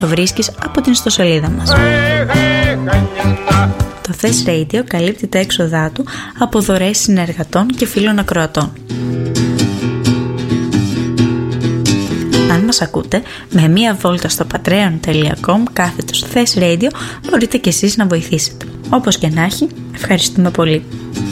Το βρίσκεις από την ιστοσελίδα μας. Το Thess Radio καλύπτει τα έξοδά του από δωρεές συνεργατών και φίλων ακροατών. Αν μας ακούτε, με μία βόλτα στο patreon.com/Thess Radio μπορείτε κι εσείς να βοηθήσετε. Όπως και να έχει, ευχαριστούμε πολύ.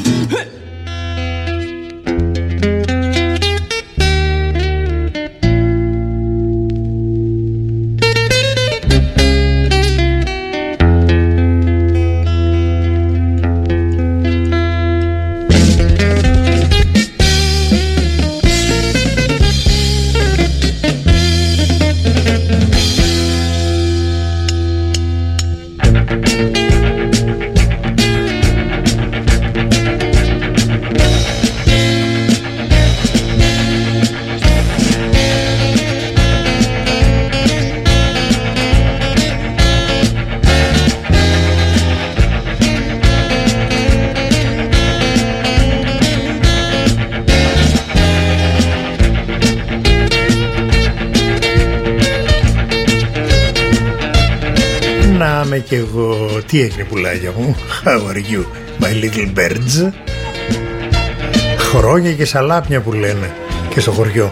Και εγώ, τι έγινε πουλάκια μου? How are you, my little birds? Χρόνια και σαλάπια που λένε και στο χωριό.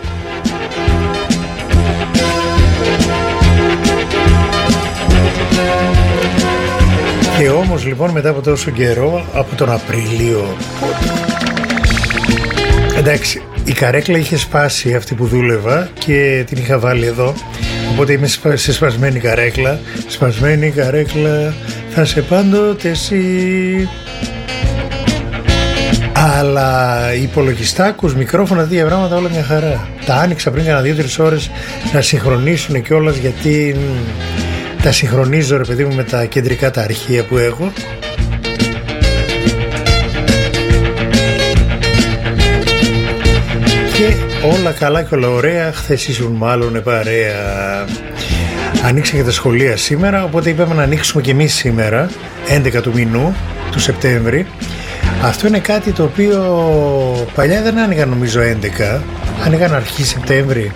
Και όμως λοιπόν μετά από τόσο καιρό, από τον Απρίλιο, εντάξει, η καρέκλα είχε σπάσει αυτή που δούλευα και την είχα βάλει εδώ. Οπότε είμαι σε σπασμένη καρέκλα. Σπασμένη καρέκλα θα σε πάντοτε εσύ. Αλλά υπολογιστάκους, μικρόφωνα, τέτοια πράγματα όλα μια χαρά. Τα άνοιξα πριν κάνα 2-3 ώρες να συγχρονίσουν κιόλας, γιατί τα συγχρονίζω ρε παιδί μου με τα κεντρικά τα αρχεία που έχω. Και όλα καλά και όλα ωραία. Χθες ήσουν μάλλον παρέα. Ανοίξα και τα σχολεία σήμερα, οπότε είπαμε να ανοίξουμε και εμείς σήμερα, 11 του μηνού, του Σεπτέμβρη. Αυτό είναι κάτι το οποίο παλιά δεν άνοιγαν νομίζω 11, άνοιγαν αρχή Σεπτέμβρη.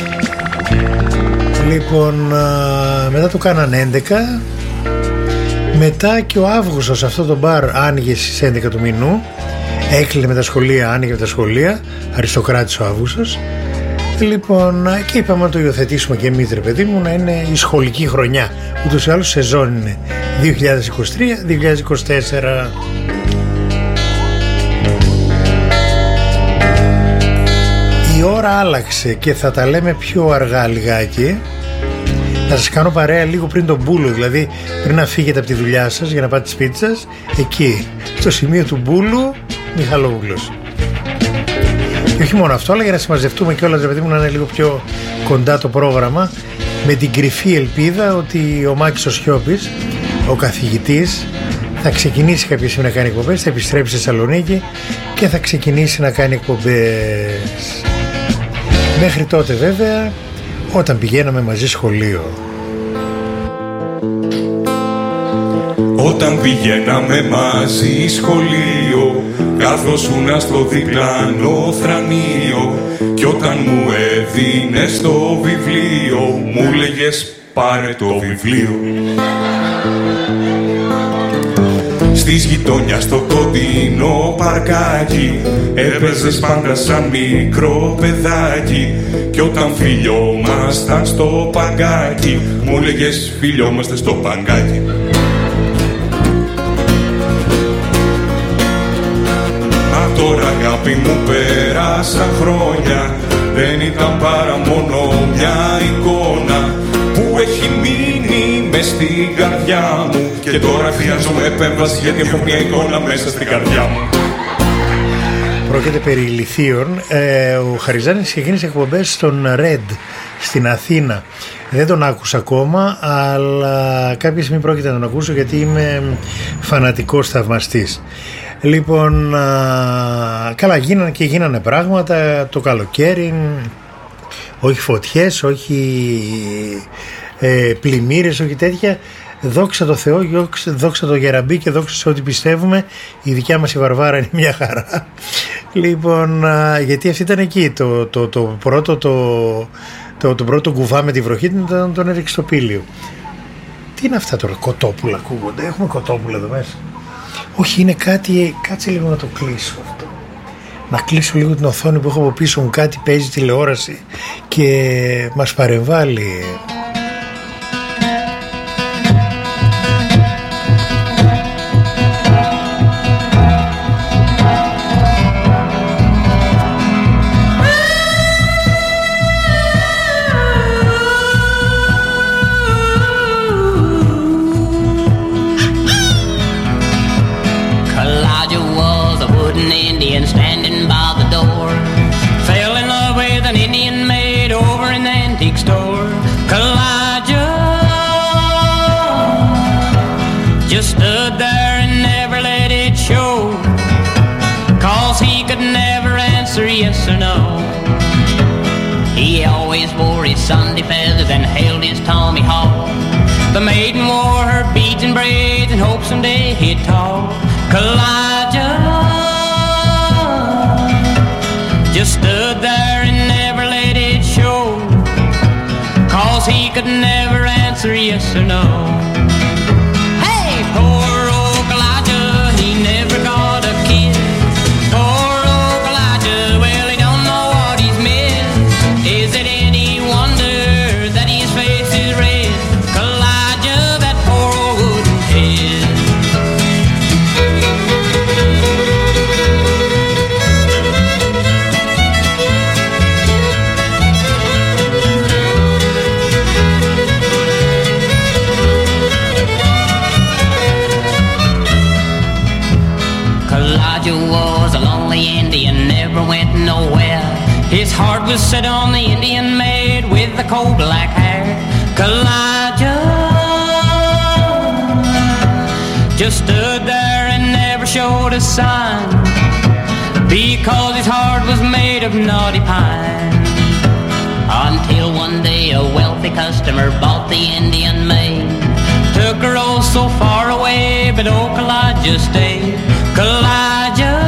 Λοιπόν, μετά το κάναν 11. Μετά και ο Αύγουστος αυτό το μπαρ άνοιγε στις 11 του μηνού. Έκλεινε με τα σχολεία, άνοιγε με τα σχολεία. Αριστοκράτης ο Αύγουστος. Λοιπόν, και είπαμε να το υιοθετήσουμε και εμείς ρε παιδί μου, να είναι η σχολική χρονιά. Ούτως ή άλλως σεζόν είναι 2023-2024. Η ώρα άλλαξε και θα τα λέμε πιο αργά λιγάκι. Θα σας κάνω παρέα λίγο πριν τον Μπούλο, δηλαδή πριν να φύγετε από τη δουλειά σας για να πάτε σπίτι σας. Εκεί, στο σημείο του Μπούλου, Μιχαλόπουλος. Και όχι μόνο αυτό, αλλά για να συμμαζευτούμε κιόλας, ρε παιδί μου, να είναι λίγο πιο κοντά το πρόγραμμα, με την κρυφή ελπίδα ότι ο Μάκης ο Σιώπης, ο καθηγητής, θα ξεκινήσει κάποια στιγμή να κάνει εκπομπές, θα επιστρέψει στη Θεσσαλονίκη και θα ξεκινήσει να κάνει εκπομπές. Μέχρι τότε βέβαια, όταν πηγαίναμε μαζί σχολείο. Όταν πηγαίναμε μαζί σχολείο, κάθοσουνα στο διπλανό θρανείο, κι όταν μου έδινες το βιβλίο, μου λέγες πάρε το βιβλίο. Στις γειτόνια στο κοντινό παρκάκι έπαιζες πάντα σαν μικρό παιδάκι, κι όταν φιλιόμασταν στο παγκάκι, μου λέγες φιλιόμαστε στο παγκάκι. Μα τώρα αγάπη μου πέρασαν χρόνια, δεν ήταν παρά μόνο μια εικόνα που έχει μείνει μες στην καρδιά μου, και τώρα χρειάζομαι επέμβαση γιατί έχω μια εικόνα μέσα στην καρδιά μου. Πρόκειται περί ηλιθείων. Ο Χαριζάνης ξεκίνησε εκπομπές στον Red στην Αθήνα. Δεν τον άκουσα ακόμα, αλλά κάποια στιγμή πρόκειται να τον ακούσω, γιατί είμαι φανατικός θαυμαστής. Λοιπόν, καλά, γίνανε πράγματα το καλοκαίρι. Όχι φωτιές, όχι πλημμύρες, όχι τέτοια. Δόξα τω Θεώ, δόξα το Γεραμπή και δόξα σε ό,τι πιστεύουμε. Η δικιά μας η Βαρβάρα είναι μια χαρά. Λοιπόν, γιατί αυτή ήταν εκεί το πρώτο το πρώτο κουβά με τη βροχή τον έριξε στο πήλιο. Τι είναι αυτά τώρα, κοτόπουλα ακούγονται? Έχουμε κοτόπουλα εδώ μέσα? Όχι, είναι κάτι, κάτσε λίγο να το κλείσω αυτό. Να κλείσω λίγο την οθόνη που έχω από πίσω μου, κάτι παίζει τηλεόραση και μας παρεμβάλλει. Yes or no. He always wore his Sunday feathers and held his Tommy Hawk. The maiden wore her beads and braids in hopes someday he'd talk. Kalijah just stood there and never let it show, 'cause he could never answer yes or no. Hey, poor old Kalijah, he never got a kiss. Is it any wonder that his face is red? Kalijah, that poor old wooden head. Kalijah was a lonely Indian, never went nowhere. His heart was set on the Indian maid with the coal black hair. Kalijah just stood there and never showed a sign, because his heart was made of knotty pine. Until one day a wealthy customer bought the Indian maid, took her oh so far away, but oh Kalijah stayed. Kalijah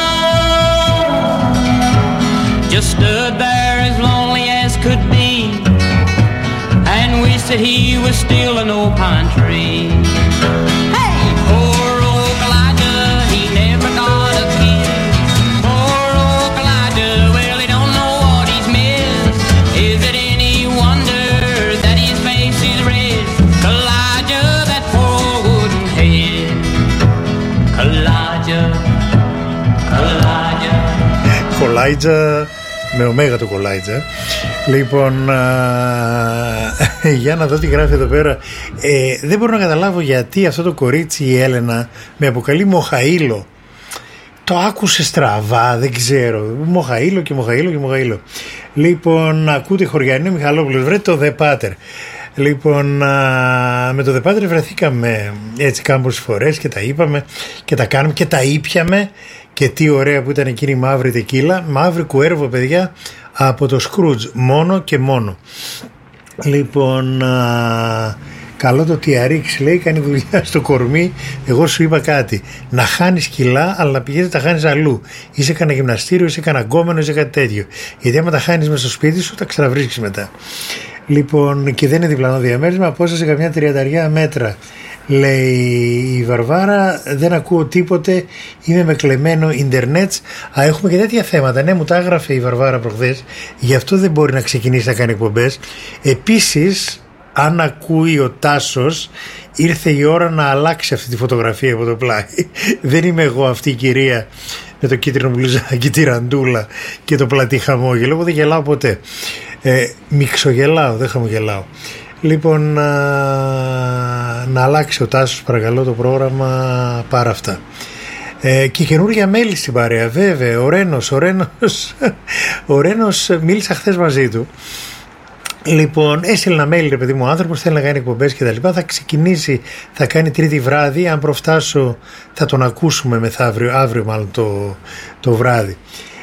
just stood there as lonely as could be, and wished that he was still an old pine tree. Hey, poor old Kalijah, he never got a kiss. Poor old Kalijah, well he don't know what he's missed. Is it any wonder that his face is red? Kalijah, that poor wooden head. Kalijah, Kalijah. Kalijah με ωμέγα το Κολάιτζα. Λοιπόν, για να δω τι γράφει εδώ πέρα. Δεν μπορώ να καταλάβω γιατί αυτό το κορίτσι, η Έλενα, με αποκαλεί Μοχαΐλο. Το άκουσε στραβά, δεν ξέρω. Μοχαΐλο και Μοχαΐλο και Μοχαΐλο. Λοιπόν, ακούτε Χωριανή Μιχαλόπουλος, βρε το The Pater. Λοιπόν, με το The Pater βρεθήκαμε έτσι κάμποσες φορές και τα είπαμε και τα κάνουμε και τα ήπιαμε. Και τι ωραία που ήταν εκείνη η μαύρη τεκίλα, μαύρη κουέρβο παιδιά, από το Scrooge, μόνο και μόνο. Λοιπόν, καλό το TRX λέει, κάνει δουλειά στο κορμί. Εγώ σου είπα κάτι, να χάνεις κιλά αλλά να πηγαίνεις τα χάνεις αλλού. Είσαι κανένα γυμναστήριο, είσαι κανένα γκόμενο, είσαι κάτι τέτοιο. Γιατί άμα τα χάνεις μέσα στο σπίτι σου τα ξαναβρίσκεις μετά. Λοιπόν, και δεν είναι διπλανό διαμέρισμα, απόσταση καμιά 30 μέτρα. Λέει η Βαρβάρα, δεν ακούω τίποτε, είμαι με κλεμμένο ίντερνετ. Έχουμε και τέτοια θέματα. Ναι, μου τα έγραφε η Βαρβάρα προχθές, γι' αυτό δεν μπορεί να ξεκινήσει να κάνει εκπομπές. Επίσης, αν ακούει ο Τάσος, ήρθε η ώρα να αλλάξει αυτή τη φωτογραφία από το πλάι. Δεν είμαι εγώ αυτή η κυρία με το κίτρινο μπλουζάκι, τη ραντούλα και το πλατή χαμόγελο. Εγώ δεν γελάω ποτέ. Μιξογελάω, δεν χαμογελάω. Λοιπόν, να αλλάξει ο Τάσος παρακαλώ το πρόγραμμα, πάρα αυτά. Και καινούργια μέλη στην παρέα, βέβαια. Ο Ρένος μίλησα χθες μαζί του. Λοιπόν, έστειλε ένα mail, ρε παιδί μου, ο άνθρωπος θέλει να κάνει εκπομπές και τα λοιπά. Θα ξεκινήσει, θα κάνει Τρίτη βράδυ. Αν προφτάσω θα τον ακούσουμε μεθαύριο, αύριο μάλλον το βράδυ.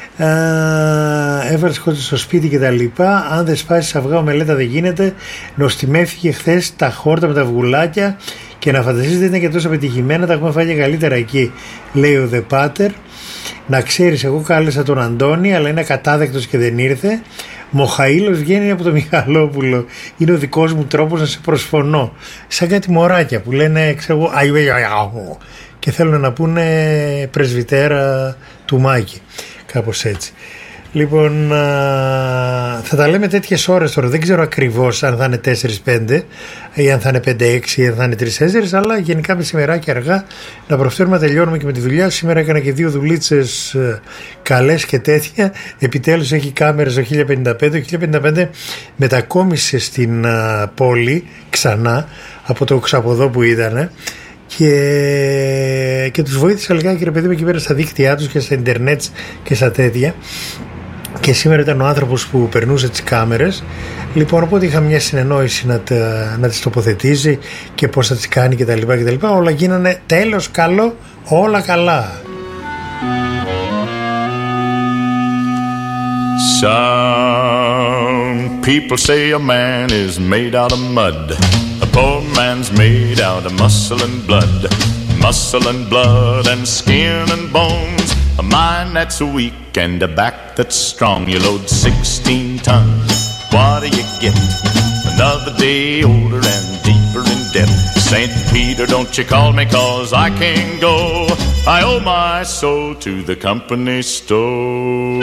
Έβαλε σκότη στο σπίτι και τα λοιπά. Αν δεν σπάσει αυγά ομελέτα δεν γίνεται. Νοστιμεύτηκε χθες τα χόρτα με τα αυγουλάκια. Και να φανταστείς δεν ήταν και τόσο πετυχημένα. Τα έχουμε φάει και καλύτερα εκεί, λέει ο The Pater. Να ξέρεις, εγώ κάλεσα τον Αντώνη, αλλά είναι ακατάδεκτος και δεν ήρθε. Μοχαήλος βγαίνει από το Μιχαλόπουλο. Είναι ο δικός μου τρόπος να σε προσφωνώ. Σαν κάτι μωράκια που λένε, ξέρω εγώ, και θέλουν να πούνε πρεσβυτέρα του Μάκη. Κάπως έτσι. Λοιπόν, θα τα λέμε τέτοιες ώρες τώρα. Δεν ξέρω ακριβώς αν θα είναι 4-5 ή αν θα είναι 5-6 ή αν θα είναι 3-4, αλλά γενικά μεσημεράκι αργά να προφέρουμε να τελειώνουμε και με τη δουλειά. Σήμερα έκανα και 2 δουλίτσες καλές και τέτοια. Επιτέλους έχει κάμερες το 1055. Το 1055 μετακόμισε στην πόλη ξανά από το Ξαποδό που ήταν. Και τους βοήθησα λιγάκι, ρε παιδί μου, εκεί πέρα στα δίκτυά τους και στα ίντερνετ και στα τέτοια. Και σήμερα ήταν ο άνθρωπος που περνούσε τις κάμερες. Λοιπόν, οπότε είχα μια συνεννόηση να τις τοποθετήσει και πώς θα τις κάνει κτλ. Όλα γίνανε τέλος καλό, όλα καλά. Some people say a man is made out of mud. A poor man's made out of muscle and blood. Muscle and blood and skin and bones. A mind that's weak and a back that's strong. You load 16 tons, what do you get? Another day older and deeper in debt. St. Peter, don't you call me 'cause I can't go. I owe my soul to the company store.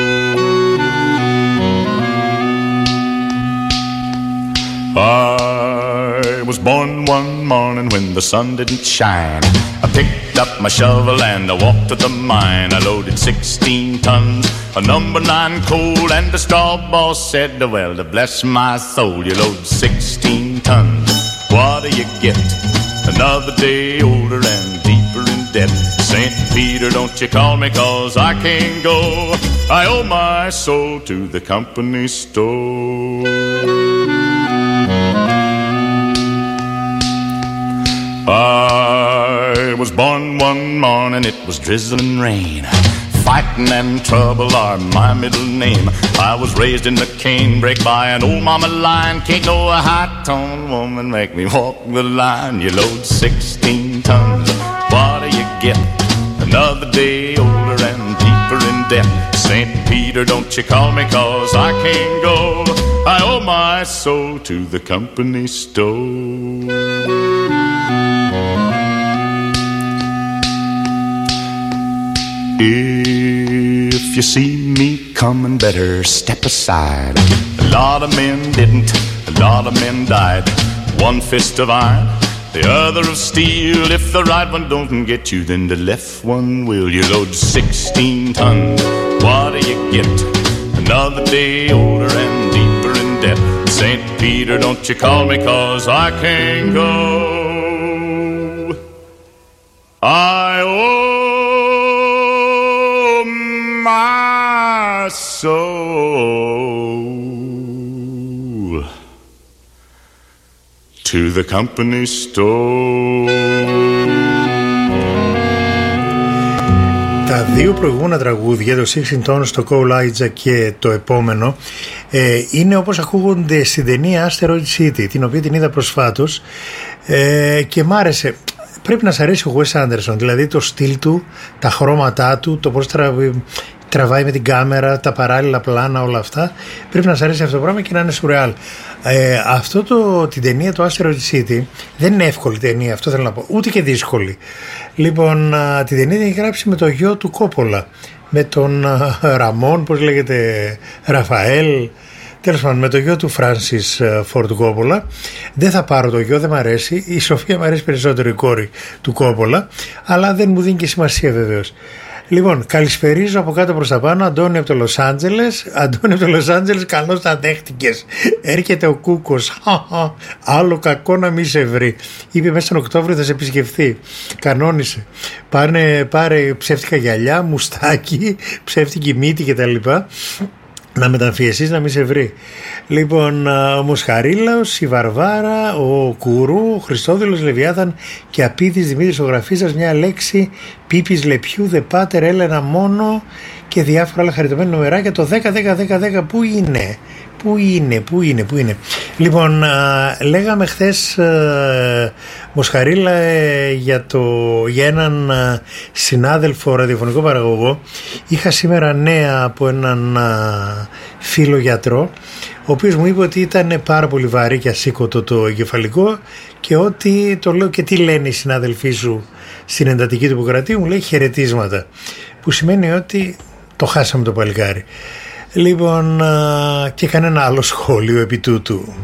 I was born one morning when the sun didn't shine. I picked up my shovel and I walked to the mine. I loaded 16 tons of number 9 coal, and the straw boss said, well, to bless my soul, you load 16 tons, what do you get? Another day older and deeper in debt. St. Peter, don't you call me 'cause I can't go. I owe my soul to the company store. I was born one morning, it was drizzling rain. Fighting and trouble are my middle name. I was raised in the canebrake by an old mama line. Can't no high-toned woman make me walk the line. You load 16 tons, what do you get? Another day older and deeper in debt. St. Peter, don't you call me 'cause I can't go. I owe my soul to the company store. If you see me coming, better step aside. A lot of men didn't, a lot of men died. One fist of iron, the other of steel. If the right one don't get you, then the left one will. You load 16 tons, what do you get? Another day older and deeper in debt. St. Peter, don't you call me 'cause I can't go. I owe my soul to the company store. Τα δύο προηγούμενα τραγούδια, το 16 Tons, το Cole Elijah και το επόμενο, είναι όπως ακούγονται στην ταινία Asteroid City, την οποία την είδα προσφάτως και μ' άρεσε. Πρέπει να σ' αρέσει ο Wes Anderson, δηλαδή το στυλ του, τα χρώματά του, το πώς τραβάει με την κάμερα, τα παράλληλα πλάνα, όλα αυτά. Πρέπει να σ' αρέσει αυτό το πράγμα και να είναι σουρεάλ. Την ταινία, το Asteroid City, δεν είναι εύκολη ταινία, αυτό θέλω να πω, ούτε και δύσκολη. Λοιπόν, την ταινία την έχει γράψει με το γιο του Κόπολα, με τον Ραμόν, πώς λέγεται, Ραφαέλ. Τέλος πάντων, με το γιο του Φράνσις Φόρντ Κόπολα. Δεν θα πάρω το γιο, δεν μ' αρέσει. Η Σοφία μ' αρέσει περισσότερο, η κόρη του Κόπολα, αλλά δεν μου δίνει και σημασία βεβαίως. Λοιπόν, καλησπερίζω από κάτω προς τα πάνω. Αντώνη από το Λος Άντζελες. Αντώνη από το Λος Άντζελες, καλώς τα δέχτηκες. Έρχεται ο Κούκος. Άλλο κακό να μην σε βρει. Είπε μέσα στον Οκτώβριο θα σε επισκεφθεί. Κανόνισε. Πάρε ψεύτικα γυαλιά, μουστάκι, ψεύτικη μύτη κτλ. Να μεταμφιεσείς να μην σε βρει. Λοιπόν, ο Μοσχαρίλαος, η Βαρβάρα, ο Κουρού, ο Χριστόδηλος, Λεβιάθαν και Απίδης Δημήτρης ο Γραφίσας, μια λέξη, Πίπης Λεπιού, Δε Πάτερ, Έλενα μόνο και διάφορα άλλα χαριτωμένα νομεράκια. Το 10-10-10-10 πού είναι? Πού είναι. Λοιπόν, λέγαμε χθες, Μοσχαρίλα, για έναν συνάδελφο ραδιοφωνικό παραγωγό. Είχα σήμερα νέα από έναν φίλο γιατρό, ο οποίος μου είπε ότι ήταν πάρα πολύ βαρύ και ασήκωτο το εγκεφαλικό, και ότι, το λέω, και τι λένε οι συνάδελφοί σου στην εντατική του Ιπποκρατίου, μου λέει χαιρετίσματα, που σημαίνει ότι το χάσαμε το παλικάρι. Λοιπόν, και κανένα άλλο σχόλιο επί τούτου.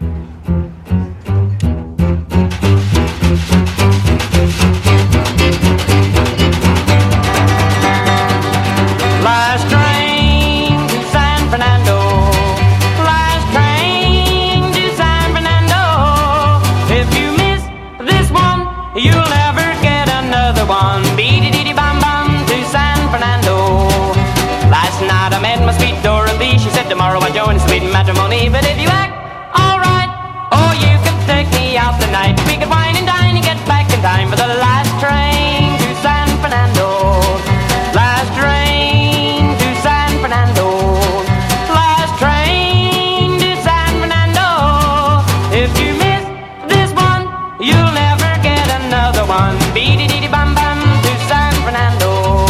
Tomorrow I join sweet matrimony, but if you act alright, oh, you could take me out tonight. We could wine and dine and get back in time for the last train to San Fernando. Last train to San Fernando. Last train to San Fernando. If you miss this one, you'll never get another one. Beady-dee-dee-bum-bum to San Fernando.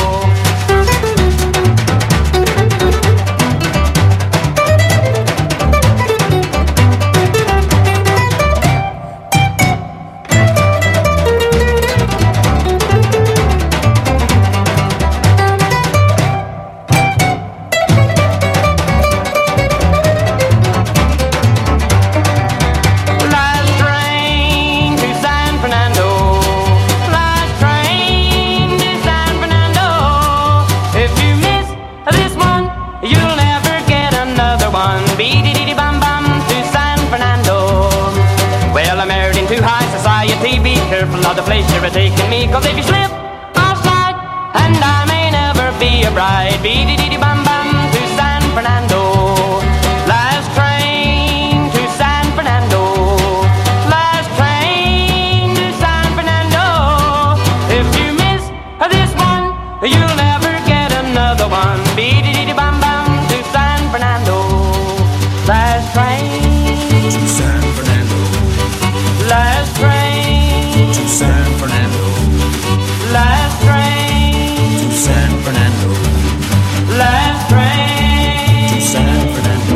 Of the place you're taking me, 'cause if you slip, I'll slide, and I may never be a bride. Beady-dee-dee-bum-bum to San Fernando. Last train to San Fernando. Last train to San Fernando. If you miss this one, you'll never get another one. Beady-dee-dee-bum-bum to San Fernando. Last train to San Fernando. Last train to San Fernando. Last train to San Fernando. Last train to San Fernando.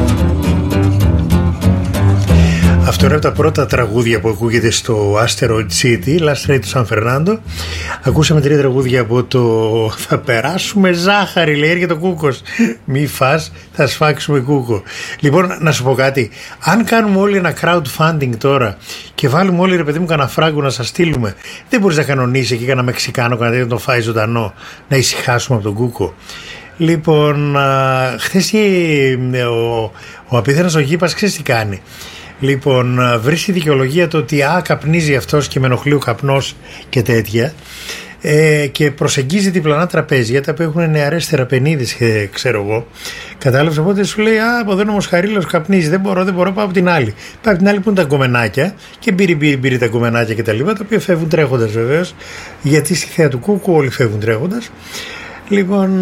Αυτό είναι από τα πρώτα τραγούδια που ακούγεται στο Asteroid City, Last Train to San Fernando. Ακούσαμε 3 τραγούδια από το «Θα περάσουμε ζάχαρη», λέει, έρχεται ο Κούκος. Μη φας, θα σφάξουμε Κούκο. Λοιπόν, να σου πω κάτι. Αν κάνουμε όλοι ένα crowdfunding τώρα και βάλουμε όλοι, ρε παιδί μου, κανένα φράγκο να σας στείλουμε, δεν μπορείς να κανονίσεις εκεί κανένα Μεξικάνο, κανένα τέτοιο, να τον φάει ζωντανό, να ησυχάσουμε από τον Κούκο. Λοιπόν, χθες ο απίθανος ο Γήπας, ξέρεις τι κάνει? Λοιπόν, βρίσκει δικαιολογία το ότι καπνίζει αυτός και με ενοχλεί ο καπνός και τέτοια, και προσεγγίζει διπλανά τραπέζια τα οποία έχουν νεαρές θεραπενίδες, ξέρω εγώ. Κατάλαβες? Οπότε σου λέει, από εδώ είναι ο Μοσχαρίλος, καπνίζει, δεν μπορώ, πάω από την άλλη. Πάει από την άλλη που είναι τα γκομενάκια και μπήρει τα γκομενάκια και τα λοιπά, τα οποία φεύγουν τρέχοντας βεβαίως, γιατί στη θέα του Κούκου όλοι φεύγουν τρέχοντας. Λοιπόν,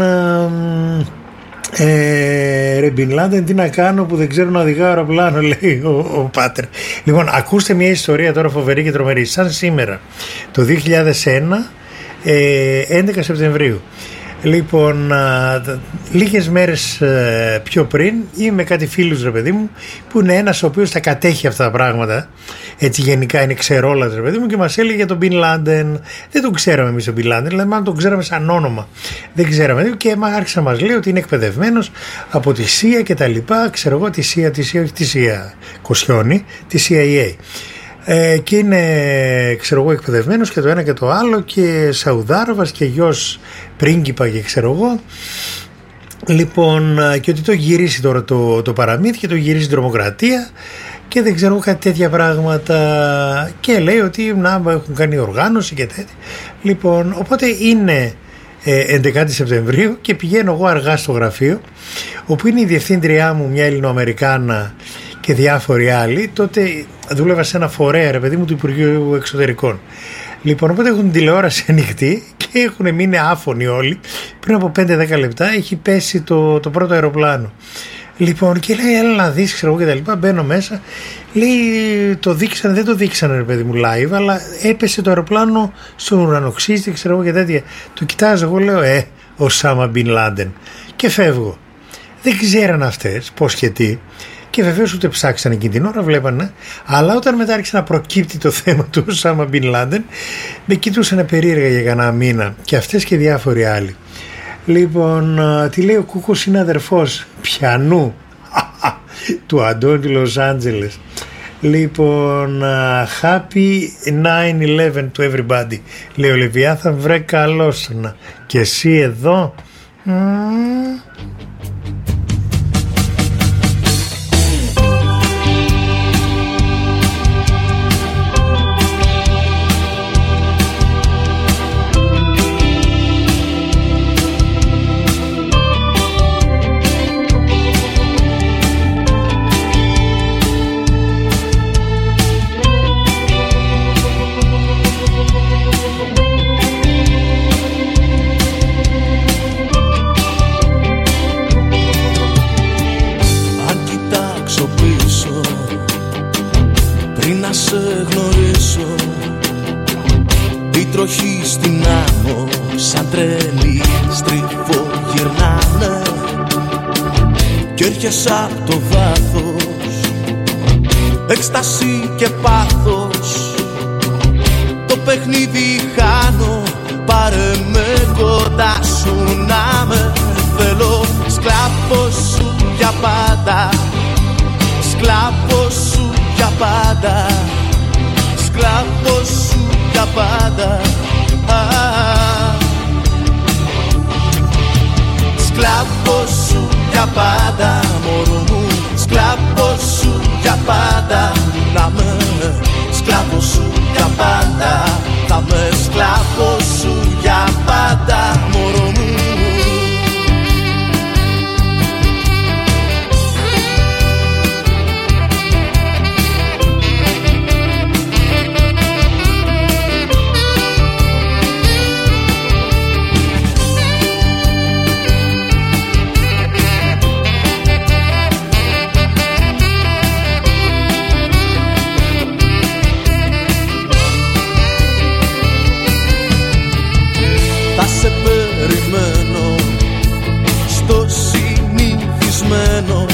ρε Μπιν Λάντεν, τι να κάνω που δεν ξέρω να οδηγάω αεροπλάνο, λέει ο Πάτερ. Λοιπόν, ακούστε μια ιστορία τώρα φοβερή και τρομερή. Σαν σήμερα το 2001, 11 Σεπτεμβρίου. Λοιπόν, λίγες μέρες πιο πριν είμαι με κάτι φίλους, ρε παιδί μου, που είναι ένας ο οποίος τα κατέχει αυτά τα πράγματα, έτσι γενικά είναι ξερόλας, ρε παιδί μου, και μας έλεγε για τον Μπιν Λάντεν. Δεν τον ξέραμε εμείς τον Μπιν Λάντεν, δηλαδή μάλλον τον ξέραμε σαν όνομα, δεν ξέραμε, και άρχισε να μας λέει ότι είναι εκπαιδευμένος από τη CIA και τα λοιπά, ξέρω εγώ, τη CIA Κοσιόνη, τη CIA. Και είναι, ξέρω εγώ, εκπαιδευμένος και το ένα και το άλλο, και Σαουδάραβας και γιος πρίγκιπα και ξέρω εγώ. Λοιπόν, και ότι το γυρίσει τώρα το παραμύθι και το γυρίσει την τρομοκρατία και δεν ξέρω κάτι τέτοια πράγματα, και λέει ότι έχουν κάνει οργάνωση και τέτοια. Λοιπόν, οπότε είναι 11 Σεπτεμβρίου και πηγαίνω εγώ αργά στο γραφείο, όπου είναι η διευθύντριά μου, μια Ελληνοαμερικάνα, και διάφοροι άλλοι. Τότε δούλευα σε ένα φορέα, ρε παιδί μου, του Υπουργείου Εξωτερικών. Λοιπόν, οπότε έχουν την τηλεόραση ανοιχτή και έχουν μείνει άφωνοι όλοι. Πριν από 5-10 λεπτά έχει πέσει το πρώτο αεροπλάνο. Λοιπόν, και λέει, έλα να δεις, ξέρω εγώ και τα λοιπά. Μπαίνω μέσα. Λέει, το δείξανε, δεν το δείξανε, ρε παιδί μου, live, αλλά έπεσε το αεροπλάνο στον ουρανοξύστη, ξέρω εγώ και τέτοια. Το κοιτάζω, εγώ λέω, ο Σάμα Μπιν Λάντεν. Και φεύγω. Δεν ξέραν αυτές πώς και τι. Και βεβαίως ούτε ψάξαν εκείνη την ώρα, βλέπανε. Αλλά όταν μετά άρχισε να προκύπτει το θέμα του Οσάμα Μπιν Λάντεν, με κοιτούσαν περίεργα για κανένα μήνα. Και αυτές και διάφοροι άλλοι. Λοιπόν, τι λέει ο Κούκος, είναι αδερφός πιανού του Αντώνη του Λος Άντζελες. Λοιπόν, happy 9/11 to everybody. Λέει ο Λεβιάθαν, βρε καλώς να. Και εσύ εδώ. Τροχοί στην άμμο σαν τρελή στριφογυρνάνε κι έρχεσαι απ' το βάθος, έκσταση και πάθος. Το παιχνίδι χάνω, πάρε με κοντά σου να με θέλω. Σκλάβος σου για πάντα, σκλάβος σου για πάντα, σκλάβος σου για πάντα. Σκλάβος σου για πάντα, μωρό μου, σκλάβος σου για πάντα. Να με σκλάβος σου για πάντα, θα με σκλάβος σου για πάντα, μωρό μου. Θα σε περιμένω στο συνηθισμένο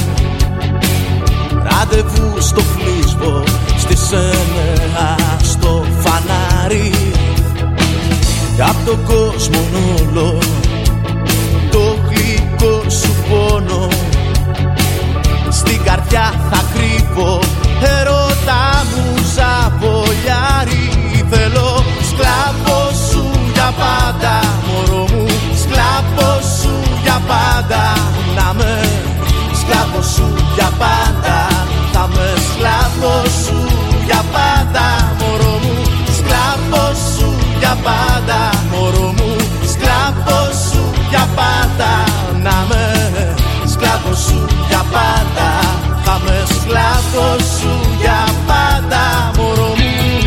ραντεβού στο Φλίσβο, στις 9 στο φανάρι. Κι απ' τον κόσμο όλο το γλυκό σου πόνο στην καρδιά θα κρύβω. Ερώτα μου ζαβολιάρι, θέλω σκλάβο σου για πάντα, μωρό μου, σκλάβο σου για πάντα. Να με σκλάβο σου για πάντα, θα με σκλάβο σου για πάντα, μωρό μου, σκλάβο σου για πάντα, μωρό μου, σκλάβο σου για πάντα. Να με σκλάβο σου για πάντα, θα με σκλάβο σου για πάντα, μωρό μου.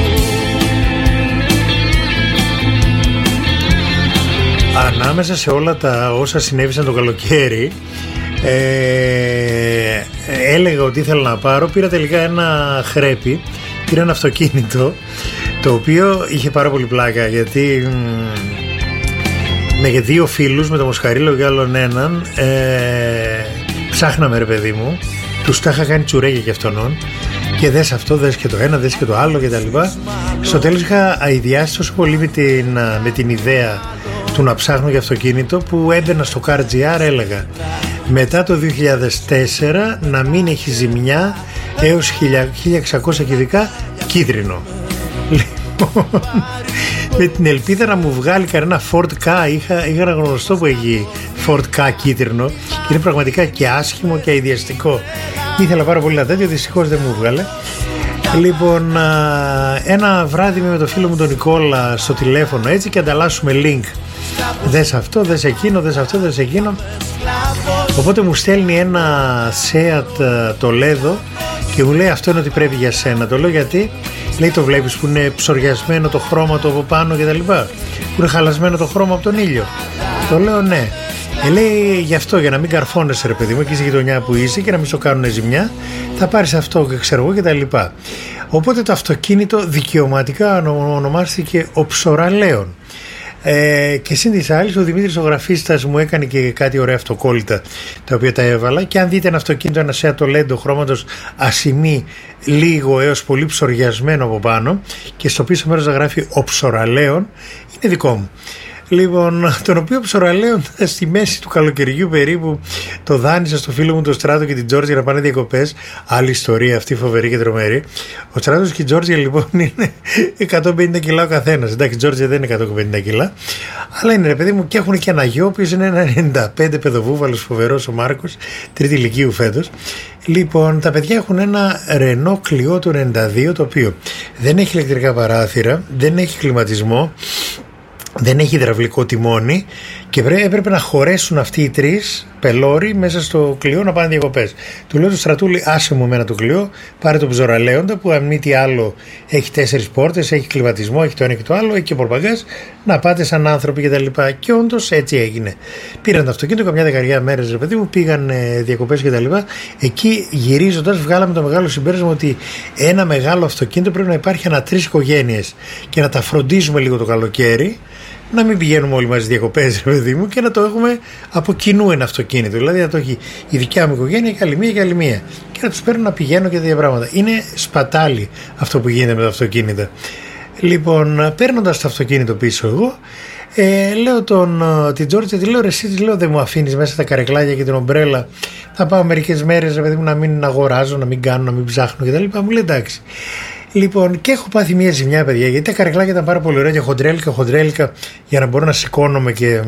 Ανάμεσα σε όλα τα όσα συνέβησαν το καλοκαίρι, έλεγα ότι ήθελα να πάρω, πήρα τελικά ένα χρέπι, πήρα ένα αυτοκίνητο το οποίο είχε πάρα πολύ πλάκα, γιατί με δύο φίλους, με τον Μοσχαρίλο και άλλον έναν, ψάχναμε, ρε παιδί μου, τους τα είχα κάνει τσουρέγια και αυτόν, και δες αυτό, δες και το ένα, δες και το άλλο και τα λοιπά. Στο τέλος είχα αηδιάσει τόσο πολύ με την ιδέα του να ψάχνω για αυτοκίνητο, που έμπαινα στο CarGR, έλεγα μετά το 2004 να μην έχει ζημιά έως 1600 κυβικά κίτρινο. Λοιπόν, με την ελπίδα να μου βγάλει κανένα Ford Ka. Είχα ένα γνωστό που έχει Ford Ka κίτρινο και είναι πραγματικά και άσχημο και αηδιαστικό. Ήθελα πάρα πολύ ένα τέτοιο, δυστυχώς δεν μου βγάλε. Λοιπόν, ένα βράδυ με το φίλο μου τον Νικόλα στο τηλέφωνο, έτσι, και ανταλλάσσουμε link. Δες αυτό, δες εκείνο, δες αυτό, δες εκείνο. Οπότε μου στέλνει ένα Seat Toledo και μου λέει, αυτό είναι ότι πρέπει για σένα. Το λέω γιατί, λέει, το βλέπεις που είναι ψωριασμένο το χρώμα του από πάνω και τα λοιπά, που είναι χαλασμένο το χρώμα από τον ήλιο. Το λέω ναι. Λέει γι' αυτό, για να μην καρφώνεσαι ρε παιδί μου, εκεί στη γειτονιά που είσαι και να μην σου κάνουν ζημιά, θα πάρεις αυτό και ξέρω εγώ και τα λοιπά. Οπότε το αυτοκίνητο δικαιωματικά ονομάστηκε ο Ψωραλέων. Και σύν της άλλης, ο Δημήτρης ο γραφίστας μου έκανε και κάτι ωραία αυτοκόλλητα τα οποία τα έβαλα. Και αν δείτε ένα αυτοκίνητο, ένα Seat Toledo χρώματος ασημί, λίγο έως πολύ ψωριασμένο από πάνω, και στο πίσω μέρος να γράφει ο Ψωραλέων, είναι δικό μου. Λοιπόν, τον οποίο Ψωραλέων στη μέση του καλοκαιριού περίπου το δάνεισα στο φίλο μου τον Στράτο και την Τζόρτζια να πάνε διακοπές. Άλλη ιστορία αυτή, φοβερή και τρομερή. Ο Στράτος και η Τζόρτζια λοιπόν είναι 150 κιλά ο καθένας. Εντάξει, η Τζόρτζια δεν είναι 150 κιλά, αλλά είναι ρε παιδί μου, και έχουν και ένα γιο, ο οποίος είναι ένα 95 παιδοβούβαλος φοβερός, ο Μάρκος, τρίτη ηλικίου φέτος. Λοιπόν, τα παιδιά έχουν ένα Renault Clio του 92, το οποίο δεν έχει ηλεκτρικά παράθυρα, δεν έχει κλιματισμό, δεν έχει υδραυλικό τιμόνι και έπρεπε να χωρέσουν αυτοί οι τρεις πελώροι μέσα στο Κλειό να πάνε διακοπές. Του λέω του Στρατούλη, άσε μου εμένα το Κλειό, πάρε τον Ψωραλέοντα που αν μη τι άλλο έχει 4 πόρτες, έχει κλιματισμό, έχει το ένα και το άλλο, έχει και πορπαγκάζ, να πάτε σαν άνθρωποι κτλ. Και όντως έτσι έγινε. Πήραν το αυτοκίνητο, καμιά δεκαριά μέρες ρε παιδί μου, πήγαν διακοπές κτλ. Εκεί γυρίζοντας βγάλαμε το μεγάλο συμπέρασμα ότι ένα μεγάλο αυτοκίνητο πρέπει να υπάρχει ανά 3 οικογένειες και να τα φροντίζουμε λίγο το καλοκαίρι. Να μην πηγαίνουμε όλοι μαζί διακοπές, ρε παιδί μου, και να το έχουμε από κοινού ένα αυτοκίνητο. Δηλαδή να το έχει η δικιά μου οικογένεια και άλλη μία και άλλη μία. Και να τους παίρνω να πηγαίνω και τέτοια πράγματα. Είναι σπατάλι αυτό που γίνεται με τα αυτοκίνητα. Λοιπόν, παίρνοντας το αυτοκίνητο πίσω εγώ, λέω την Τζόρτζια, τη λέω ρε εσύ, λέω δεν μου αφήνεις μέσα τα καρεκλάκια και την ομπρέλα. Θα πάω μερικές μέρες, ρε παιδί μου, να μην αγοράζω, να μην κάνω, να μην ψάχνω κτλ. Μου λέει εντάξει. Λοιπόν, και έχω πάθει μια ζημιά, παιδιά, γιατί τα καρεκλάκια ήταν πάρα πολύ ωραία και χοντρέλικα για να μπορώ να σηκώνομαι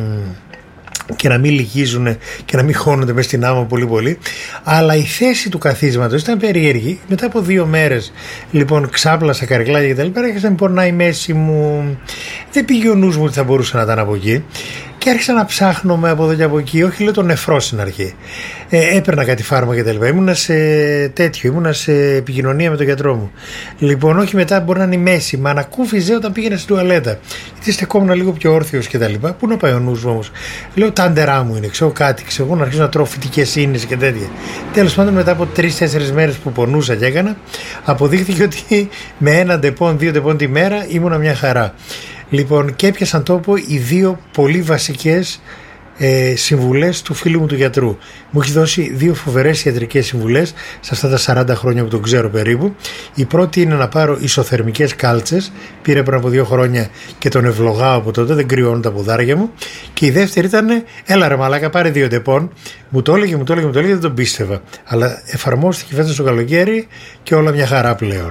και να μην λυγίζουν και να μην χώνονται μέσα στην άμμο πολύ. Αλλά η θέση του καθίσματος ήταν περίεργη. Μετά από 2 μέρες, λοιπόν, ξάπλασα καρεκλάκια και τα λοιπά, άρχισα να με πονάει η μέση μου. Δεν πήγε ο νους μου ότι θα μπορούσε να ήταν από εκεί. Και άρχισα να ψάχνω από εδώ και από εκεί. Όχι, λέω το νεφρό στην αρχή. Έπαιρνα κάτι φάρμακα κτλ. Ήμουνα σε επικοινωνία με τον γιατρό μου. Λοιπόν, όχι μετά μπορεί να είναι η μέση. Μα ανακούφιζε όταν πήγαινα στην τουαλέτα. Γιατί στεκόμουν λίγο πιο όρθιος κτλ. Πού να πάει ο νους μου όμως. Λέω τα άντερά μου είναι. Ξέρω κάτι. Ξέρω να αρχίσω να τρώω φυτικές ίνες και τέτοια. Τέλος πάντων, μετά από 3-4 μέρες που πονούσα και έκανα, αποδείχθηκε ότι με 1 ντεπών, 2 ντεπών τη μέρα ήμουνα μια χαρά. Λοιπόν, και έπιασαν τόπο οι 2 πολύ βασικές συμβουλές του φίλου μου του γιατρού. Μου έχει δώσει 2 φοβερές ιατρικές συμβουλές σε αυτά τα 40 χρόνια που τον ξέρω περίπου. Η πρώτη είναι να πάρω ισοθερμικές κάλτσες. Πήρε πριν από 2 χρόνια και τον ευλογάω από τότε, δεν κρυώνουν τα ποδάρια μου. Και η δεύτερη ήταν, έλα ρε μαλάκα, πάρε 2 ντεπών. Μου το έλεγε, δεν τον πίστευα. Αλλά εφαρμόστηκε φέτος το καλοκαίρι και όλα μια χαρά πλέον.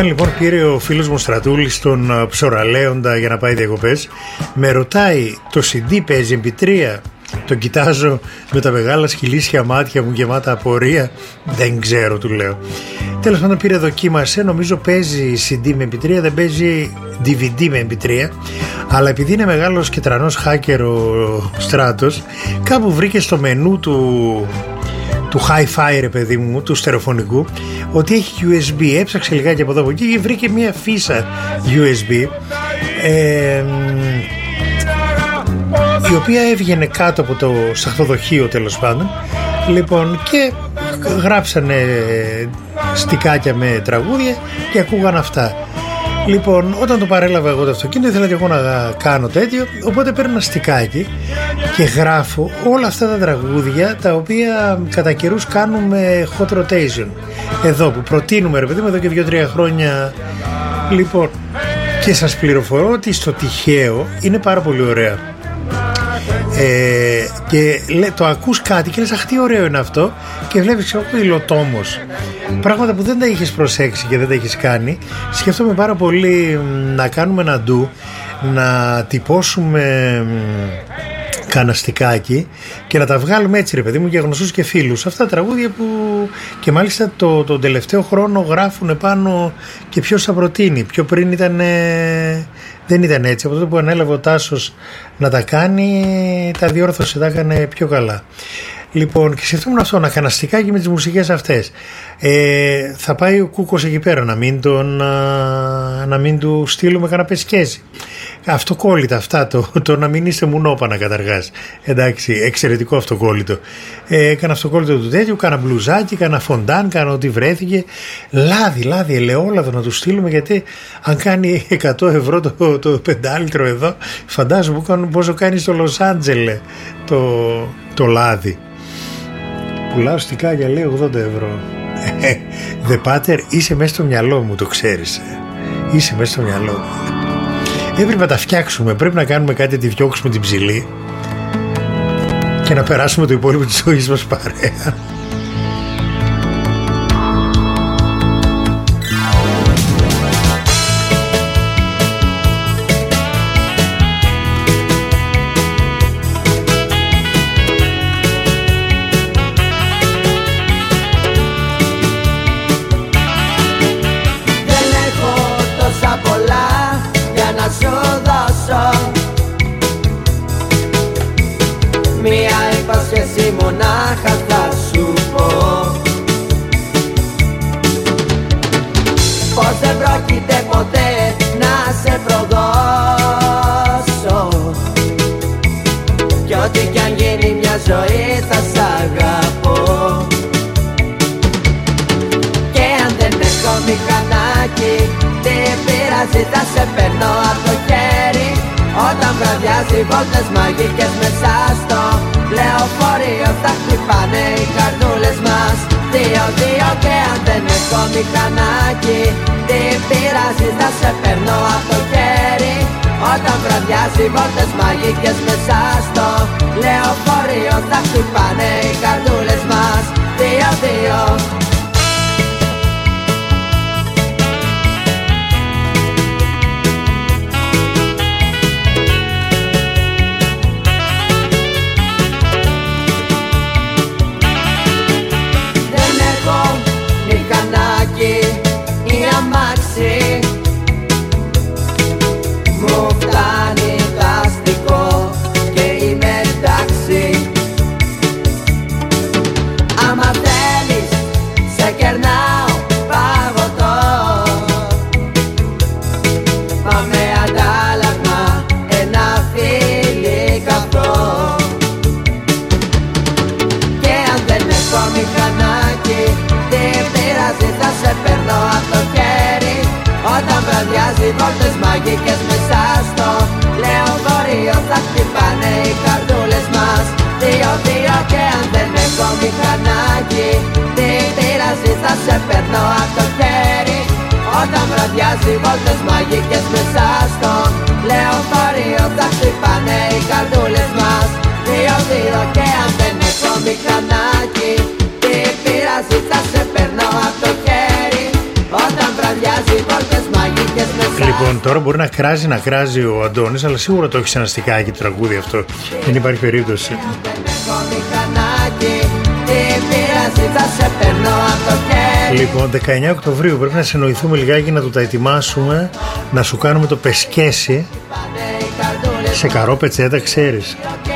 Όταν λοιπόν πήρε ο φίλος μου Στρατούλης τον Ψωραλέοντα για να πάει διακοπές, με ρωτάει, το CD παίζει MP3? Τον κοιτάζω με τα μεγάλα σκυλίσια μάτια μου γεμάτα απορία. Δεν ξέρω, του λέω. Τέλος πάντων πήρε, δοκίμασε, νομίζω παίζει CD με MP3, δεν παίζει DVD με MP3. Αλλά επειδή είναι μεγάλος και τρανός hacker ο Στράτος, κάπου βρήκε στο μενού του hi-fi, ρε παιδί μου, του στερεοφωνικού, ότι έχει USB. Έψαξε λιγάκι από εδώ από εκεί και βρήκε μια φύσα USB, η οποία έβγαινε κάτω από το σαχθοδοχείο, τέλος πάντων. Λοιπόν, και γράψανε στικάκια με τραγούδια και ακούγαν αυτά. Λοιπόν, όταν το παρέλαβα εγώ το αυτοκίνητο, ήθελα και εγώ να κάνω τέτοιο, οπότε παίρνω ένα στικάκι και γράφω όλα αυτά τα τραγούδια, τα οποία κατά καιρούς κάνουμε hot rotation εδώ, που προτείνουμε, ρε παιδί μου, εδώ και 2-3 χρόνια. Λοιπόν, και σας πληροφορώ ότι στο τυχαίο είναι πάρα πολύ ωραία. Και το ακούς κάτι και λες, αχ, τι ωραίο είναι αυτό, και βλέπεις υλοτόμος, πράγματα που δεν τα είχες προσέξει και δεν τα είχες κάνει. Σκέφτομαι πάρα πολύ να κάνουμε ένα ντου, να τυπώσουμε καναστικάκι και να τα βγάλουμε έτσι, ρε παιδί μου, για γνωστούς και φίλους. Αυτά τα τραγούδια που και μάλιστα τον τελευταίο χρόνο γράφουν πάνω και ποιος θα προτείνει. Πιο πριν δεν ήταν έτσι. Από τότε που ανέλαβε ο Τάσος να τα κάνει, τα διόρθωσε, τα έκανε πιο καλά. Λοιπόν, και σκεφτόμουν αυτό, να καναστικάκι με τις μουσικές αυτές. Θα πάει ο Κούκος εκεί πέρα, να μην του στείλουμε κανένα πεσκέζι. Αυτοκόλλητα αυτά, το να μην είστε μουνόπανα καταρχάς. Εντάξει, εξαιρετικό αυτοκόλλητο. Κάνα αυτοκόλλητο του τέτοιου, κάνα μπλουζάκι, κάνα φοντάν, κάνα ό,τι βρέθηκε. Λάδι, ελαιόλαδο να του στείλουμε, γιατί αν κάνει 100 ευρώ το 5 εδώ, φαντάζομαι πόσο κάνει στο Λος Άντζελε το λάδι. Πουλάω στικάκια, λέει 80 ευρώ. The Pater, είσαι μέσα στο μυαλό μου, το ξέρεις. Είσαι μέσα στο μυαλό μου. Έπρεπε να τα φτιάξουμε, πρέπει να κάνουμε κάτι, να τη διώξουμε την ψηλή και να περάσουμε το υπόλοιπο της ζωής μας παρέα. Μονάχα θα σου πω πως δεν πρόκειται ποτέ να σε προδώσω, κι ό,τι κι αν γίνει μια ζωή θα σ' αγαπώ. Και αν δεν έχω μηχανάκι, τι πειράζει, θα σε παίρνω από το χέρι. Όταν βραδιάζει βόλτες μαγικές μέσα στο λεωφορείο, θα χτυπάνε οι καρδούλες μας. 2-2, και αν δεν έχω μηχανάκι, τι πειράζει, θα σε παίρνω από το χέρι. Όταν βραδιάζει βόλτες μαγικές μέσα στο λεωφορείο, θα χτυπάνε οι καρδούλες μας. 2-2. Ή αμάξι, μου φτάνει το αστικό και είμαι εντάξει. Άμα θέλεις, σε κερνάω παγωτό, μα με αντάλλαγμα ένα φιλικαυτό. Και αν δεν έχω μηχανάκι, τι πειράζει, θα σε παίρνω από το χέρι. Όταν βραδιάζει βόλτες μαγικές μέσα στο λεωφορείο, θα χτυπάνε οι καρδούλες μας. 2-2, και αν δεν έχω μηχανάκι, τι πειράζει, θα σε παίρνω από το χέρι. Όταν βραδιάζει βόλτες μαγικές μέσα στο λεωφορείο, θα χτυπάνε οι καρδούλες μας. 2-2, και αν δεν έχω μηχανάκι, τι πειράζει, θα σε παίρνω από το χέρι. Όταν βραδιάζει Λοιπόν, τώρα μπορεί να κράζει ο Αντώνης, αλλά σίγουρα το έχει σε ένα στικάκι το τραγούδι αυτό. Δεν υπάρχει περίπτωση. Λοιπόν, 19 Οκτωβρίου πρέπει να συνοηθούμε λιγάκι, να του τα ετοιμάσουμε, να σου κάνουμε το πεσκέσι σε καρό πετσέτα, ξέρεις.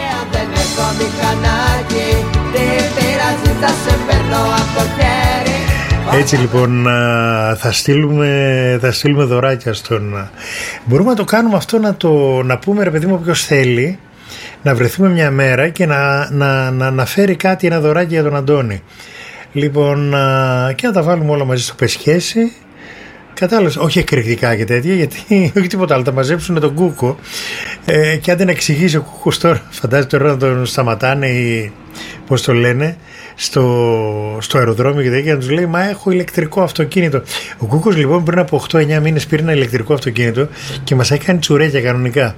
Έτσι λοιπόν θα στείλουμε δωράκια στον... Μπορούμε να το κάνουμε αυτό, να πούμε ρε παιδί μου, όποιος θέλει να βρεθούμε μια μέρα και να φέρει κάτι, ένα δωράκι για τον Αντώνη. Λοιπόν, και να τα βάλουμε όλα μαζί στο πεσχέσι. Κατάλαβες, όχι εκρηκτικά και τέτοια, γιατί όχι τίποτα άλλο, τα μαζέψουν τον Κούκο και άντε να εξηγήσει ο Κούκος τώρα, φαντάζεται τώρα να τον σταματάνε ή πώς το λένε στο αεροδρόμιο και τέτοια, να τους λέει, μα έχω ηλεκτρικό αυτοκίνητο. Ο Κούκος λοιπόν πριν από 8-9 μήνες πήρε ένα ηλεκτρικό αυτοκίνητο και μας έχει κάνει τσουρέκια κανονικά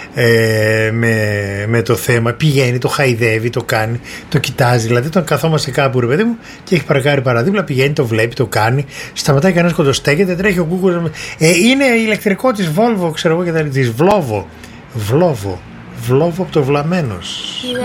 με το θέμα. Πηγαίνει, το χαϊδεύει, το κάνει, το κοιτάζει, δηλαδή τον καθόμαστε κάπου ρε παιδί μου και έχει παρκάρει παραδίπλα, πηγαίνει, το βλέπει, το κάνει, σταματάει κανένας κοντοστέκεται, τρέχει ο Κούκος, είναι ηλεκτρικό της Volvo, ξέρω εγώ, και τα της Βλόβο από το Βλαμμένος.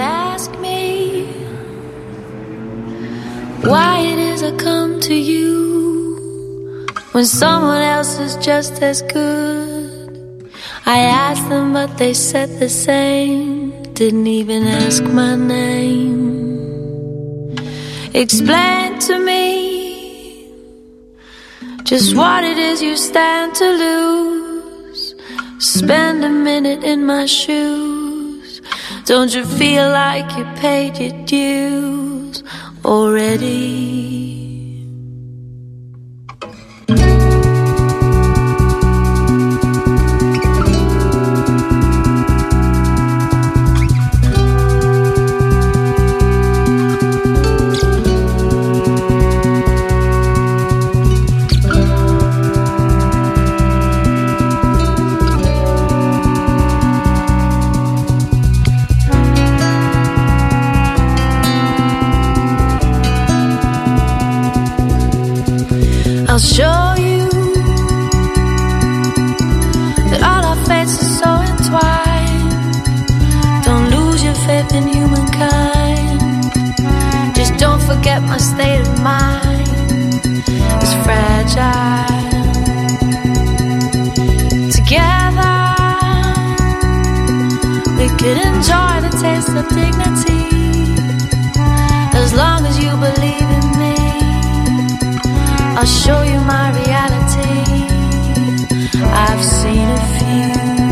Why it is I come to you when someone else is just as good. I asked them but they said the same, didn't even ask my name. Explain to me just what it is you stand to lose. Spend a minute in my shoes. Don't you feel like you paid your dues already? I'll show you that all our fates are so entwined. Don't lose your faith in humankind. Just don't forget my state of mind is fragile. Together we could enjoy the taste of dignity, as long as you believe in me. I'll show you my reality. I've seen a few.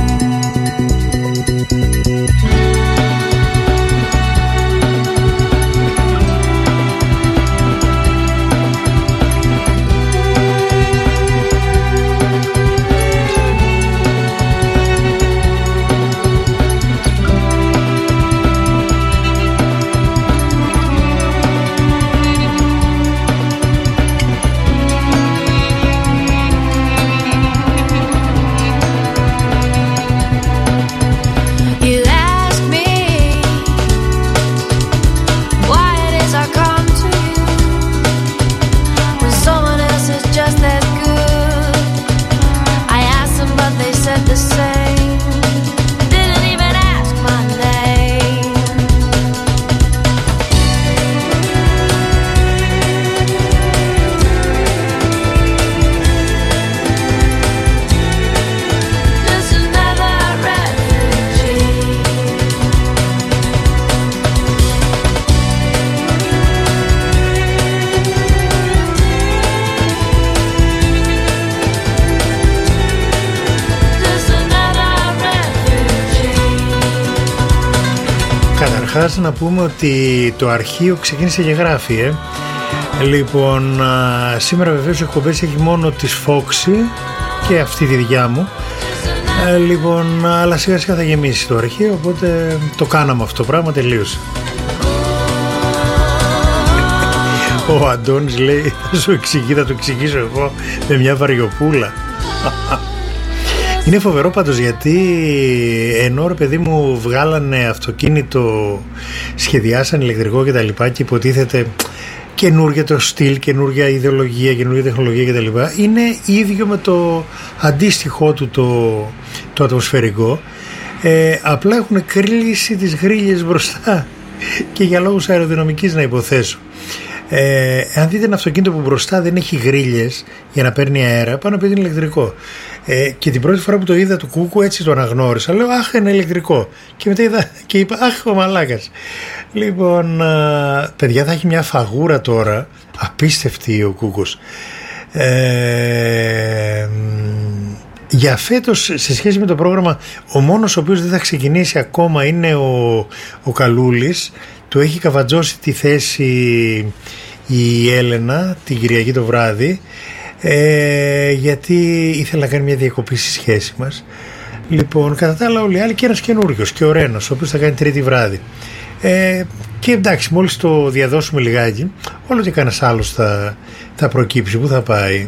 Καταρχάς να πούμε ότι το αρχείο ξεκίνησε και γράφει Λοιπόν, σήμερα βεβαίως οι εκπομπές έχει μόνο της Foxy και αυτή τη δικιά μου. Λοιπόν, αλλά σιγά σιγά θα γεμίσει το αρχείο, οπότε το κάναμε αυτό το πράγμα, τελείωσε. Ο Αντώνης λέει, θα το εξηγήσω εγώ με μια βαριοπούλα. Είναι φοβερό πάντως, γιατί ενώ ρε παιδί μου βγάλανε αυτοκίνητο, σχεδιάσαν ηλεκτρικό και τα λοιπά, και υποτίθεται καινούργια το στυλ, καινούργια ιδεολογία, καινούργια τεχνολογία κτλ. Είναι ίδιο με το αντίστοιχό του το ατμοσφαιρικό. Απλά έχουν κρύλισει τις γρίλες μπροστά και για λόγους αεροδυναμικής να υποθέσω. Αν δείτε ένα αυτοκίνητο που μπροστά δεν έχει γρίλες για να παίρνει αέρα, πάνω επειδή είναι ηλεκτρικό. Και την πρώτη φορά που το είδα του Κούκου έτσι το αναγνώρισα. Λέω αχ, είναι ηλεκτρικό. Και μετά είδα και είπα αχ, ο μαλάκας. Λοιπόν, παιδιά, θα έχει μια φαγούρα τώρα απίστευτη ο Κούκος. Για φέτος, σε σχέση με το πρόγραμμα, ο μόνος ο οποίος δεν θα ξεκινήσει ακόμα είναι ο Καλούλης. Του έχει καβατζώσει τη θέση η Έλενα την Κυριακή το βράδυ, γιατί ήθελε να κάνει μια διακοπή στη σχέση μας. Λοιπόν, κατά τα άλλα όλοι οι άλλοι, και ένας καινούριος και ο Ρένος, ο οποίος θα κάνει Τρίτη βράδυ. Και εντάξει, μόλις το διαδώσουμε λιγάκι, όλο και κανένας άλλος θα προκύψει. Πού θα πάει?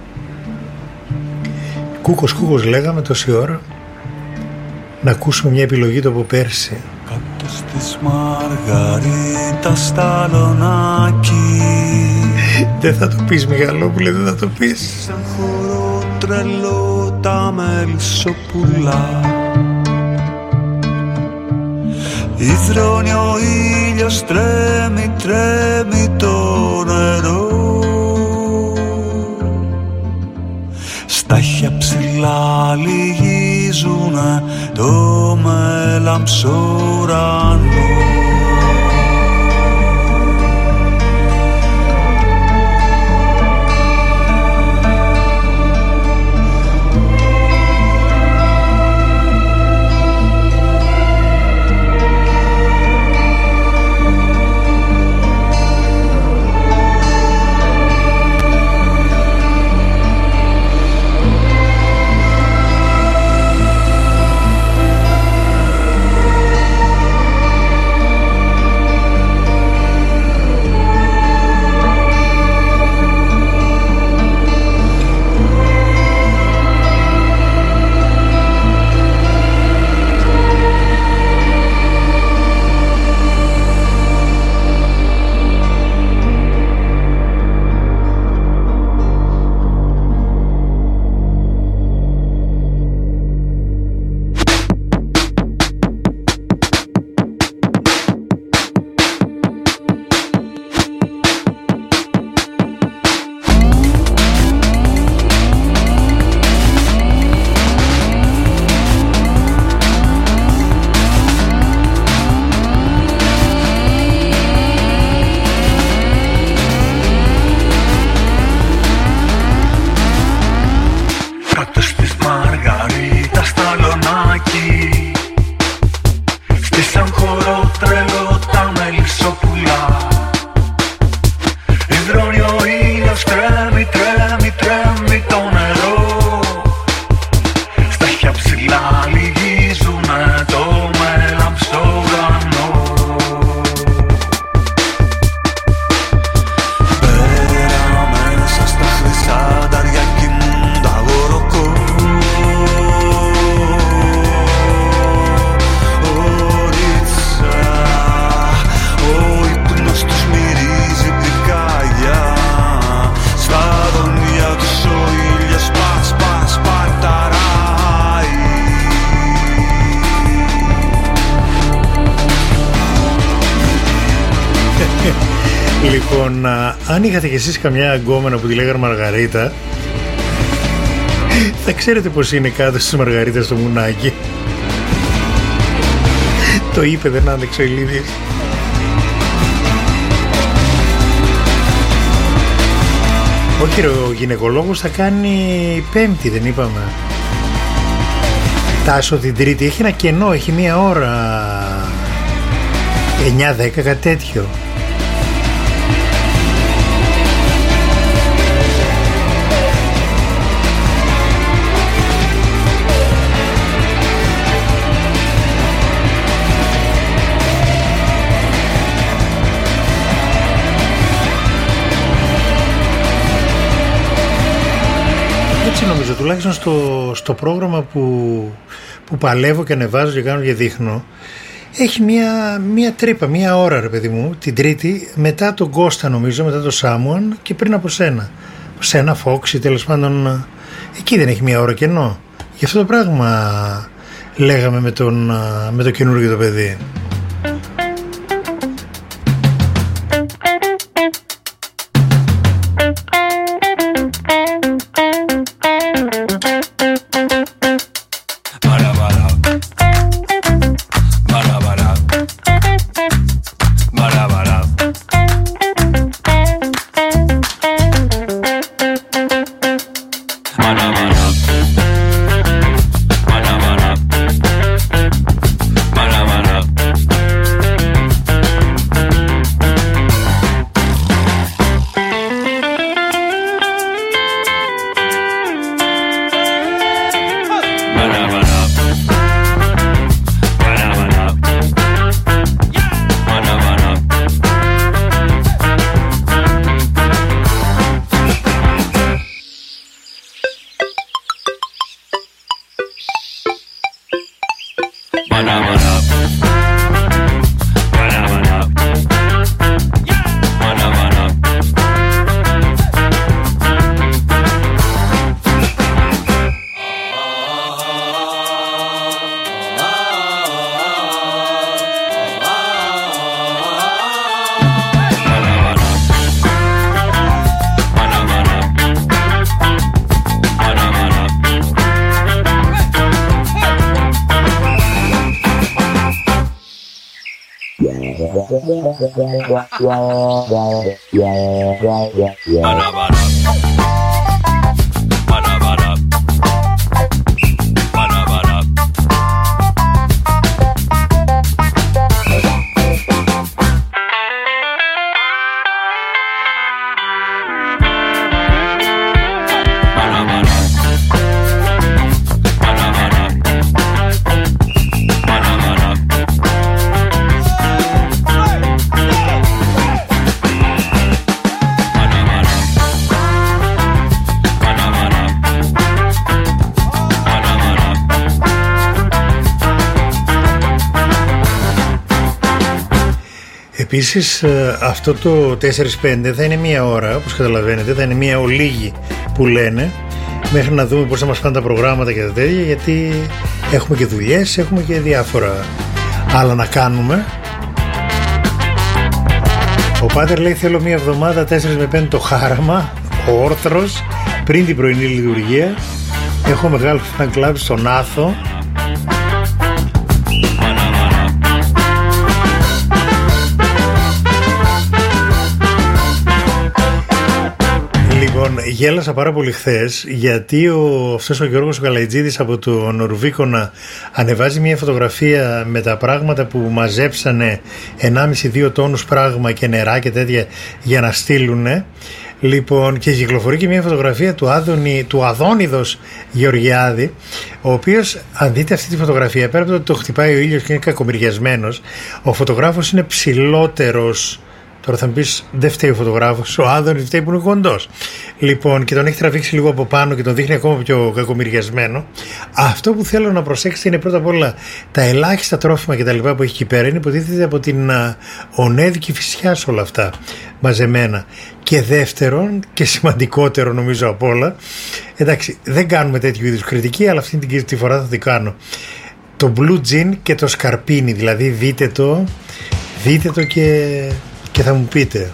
Κούκος λέγαμε τόση ώρα. Να ακούσουμε μια επιλογή του από πέρσι. Κάτω στις Μαργαρίτα στα Λονάκι. Δεν θα το πεις, Μιχαλόπουλε, δεν θα το πεις. Σαν χορό τρελό τα μελισσοπουλά. Υδρώνει ο ήλιος, τρέμει, τρέμει το νερό. Στάχια ψηλά λυγίζουνε το μελαμψουρανό. Λοιπόν, αν είχατε κι εσείς καμιά γκόμενα που τη λέγανε Μαργαρίτα, θα ξέρετε πως είναι κάτω στις Μαργαρίτες στο μουνάκι. Το είπε, δεν άντεξε ο Ηλίδης. Όχι, ο γυναικολόγος θα κάνει Πέμπτη, δεν είπαμε? Τάσο την Τρίτη, έχει ένα κενό, έχει μία ώρα, 9-10, κάτι τέτοιο. Νομίζω τουλάχιστον στο πρόγραμμα που παλεύω και ανεβάζω και κάνω και δείχνω, έχει μια τρύπα, μια ώρα ρε παιδί μου, την Τρίτη, μετά τον Κώστα νομίζω, μετά τον Σάμουαν και πριν από σένα. Σένα, Φόξη, τέλος πάντων, εκεί δεν έχει μια ώρα κενό. Γι' αυτό το πράγμα λέγαμε με το καινούργιο το παιδί. Επίσης αυτό το 4-5 θα είναι μία ώρα, όπως καταλαβαίνετε, θα είναι μία ολίγη που λένε, μέχρι να δούμε πώς θα μας πάνε τα προγράμματα και τα τέτοια, γιατί έχουμε και δουλειές, έχουμε και διάφορα άλλα να κάνουμε. Ο Πάτερ λέει θέλω μία εβδομάδα 4 με 5 το χάραμα, ο όρθρος, πριν την πρωινή λειτουργία. Έχω μεγάλο fan club στον Άθο. Λοιπόν, γέλασα πάρα πολύ χθες, γιατί αυτός ο Γιώργος ο Καλαϊτζίδης από το Νορβίκονα ανεβάζει μια φωτογραφία με τα πράγματα που μαζέψανε 1,5-2 τόνους πράγμα και νερά και τέτοια για να στείλουνε. Λοιπόν, και κυκλοφορεί και μια φωτογραφία του Αδόνιδος Γεωργιάδη, ο οποίος, αν δείτε αυτή τη φωτογραφία, πέρα από το ότι το χτυπάει ο ήλιος και είναι κακομοιριασμένος, ο φωτογράφος είναι ψηλότερος. Τώρα θα μου πεις, δεν φταίει ο φωτογράφος, ο Άδωνης φταίει που είναι κοντός. Λοιπόν, και τον έχει τραβήξει λίγο από πάνω και τον δείχνει ακόμα πιο κακομοιριασμένο. Αυτό που θέλω να προσέξετε είναι πρώτα απ' όλα τα ελάχιστα τρόφιμα και τα λοιπά που έχει εκεί πέρα. Είναι υποτίθεται από την Ονέδη Κηφισιάς όλα αυτά μαζεμένα. Και δεύτερον, και σημαντικότερο νομίζω απ' όλα, εντάξει, δεν κάνουμε τέτοιου είδους κριτική, αλλά αυτή τη φορά θα την κάνω. Το Blue Jean και το σκαρπίνι, δηλαδή δείτε το και θα μου πείτε.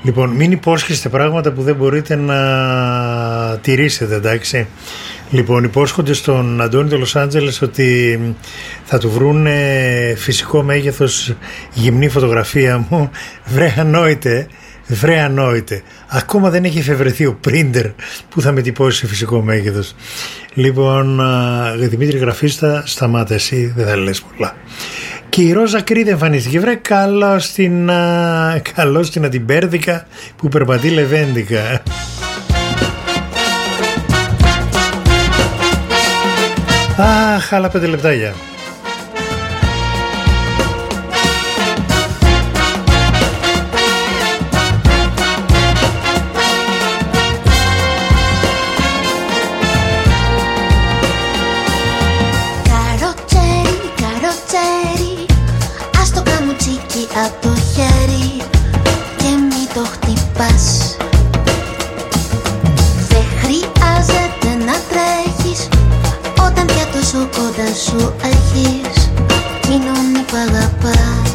Λοιπόν, μην υπόσχεστε πράγματα που δεν μπορείτε να τηρήσετε, εντάξει. Λοιπόν, υπόσχονται στον Αντώνη του Λος Άντζελες ότι θα του βρούνε φυσικό μέγεθος γυμνή φωτογραφία μου. Βρε ανόητε. Ακόμα δεν έχει εφευρεθεί ο πρίντερ που θα με τυπώσει σε φυσικό μέγεθος. Λοιπόν, Δημήτρη Γραφίστα, σταμάτα εσύ, δεν θα λες πολλά. Και η Ρόζα Κρήτη εμφανίστηκε. Βρε καλώς την Αντιμπέρδικα που περπατεί λεβέντικα. Αχ, άλλα 5 λεπτάκια. Απ' το χέρι και μη το χτυπάς. Δεν χρειάζεται να τρέχεις όταν πια τόσο κοντά σου έχεις. Μείνουν που αγαπάς.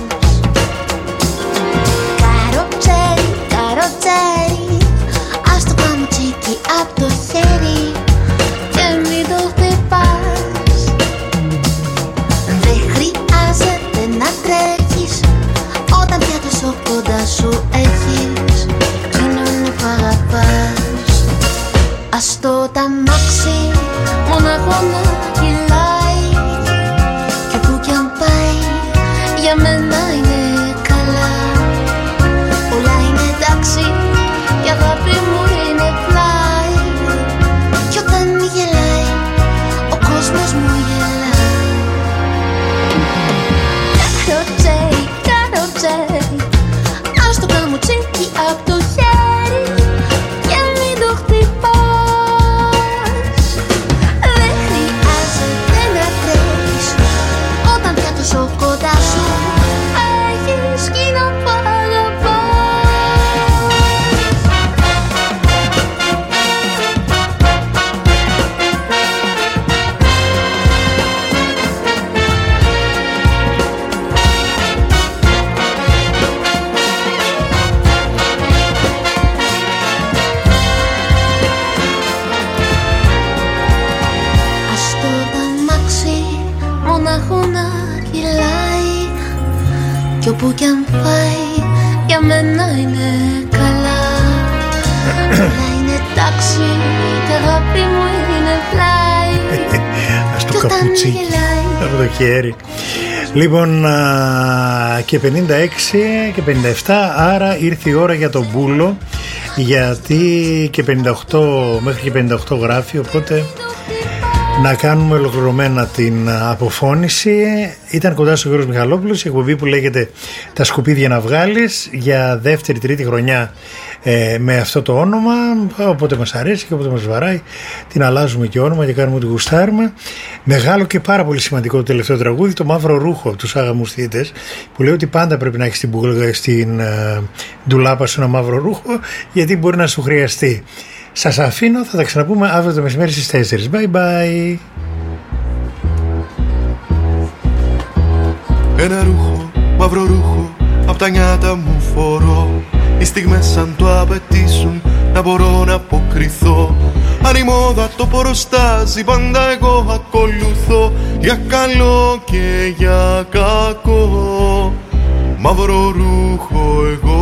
Καροτσέρι, καροτσέρι, ας το καμουτσίκι απ' το χέρι και μη το χτυπάς. Δεν χρειάζεται να τρέχεις όταν πια τόσο κοντά σου έχεις. Γίνουνε που αγαπάς. Ας το ταμάξι μονάχο να κυλάει και που κι αν πάει για μένα είναι καλά. Όλα είναι εντάξει, η αγάπη μου είναι πλάι κι όταν μη γελάει ο κόσμος μου γελάει. Καροτσέρι, καροτσέρι, ας το καμουτσίκι απ' το χέρι και μην το χτυπάς. Δεν χρειάζεται να τρέχεις όταν πια τόσο κοντά σου έχεις κοινό που αγαπάς. Κι όπου κι αν πάει για μένα είναι καλά. Όλα είναι τάξη και αγάπη μου είναι πλάι. Ας το καπουτσί από το χέρι. Λοιπόν, και 56 και 57, άρα ήρθε η ώρα για τον Μπούλο, γιατί και 58 μέχρι και 58 γράφει, οπότε να κάνουμε ολοκληρωμένα την αποφώνηση. Ήταν κοντά στο Γιώργος Μιχαλόπουλος, η εκπομπή που λέγεται «Τα σκουπίδια να βγάλεις», για δεύτερη-τρίτη χρονιά με αυτό το όνομα. Οπότε μας αρέσει και όποτε μας βαράει την αλλάζουμε και όνομα και κάνουμε ό,τι γουστάρουμε. Μεγάλο και πάρα πολύ σημαντικό το τελευταίο τραγούδι, το Μαύρο Ρούχο από τους Άγαμους Θήτες, που λέει ότι πάντα πρέπει να έχεις στην ντουλάπα σου ένα μαύρο ρούχο, γιατί μπορεί να σου χρειαστεί. Σας αφήνω, θα τα ξαναπούμε αύριο το μεσημέρι στις 4. Bye bye. Ένα ρούχο, μαύρο ρούχο, απ' τα νιάτα μου φορώ. Οι στιγμές αν το απαιτήσουν να μπορώ να αποκριθώ. Αν η μόδα το προστάζει πάντα εγώ ακολουθώ. Για καλό και για κακό, μαύρο ρούχο εγώ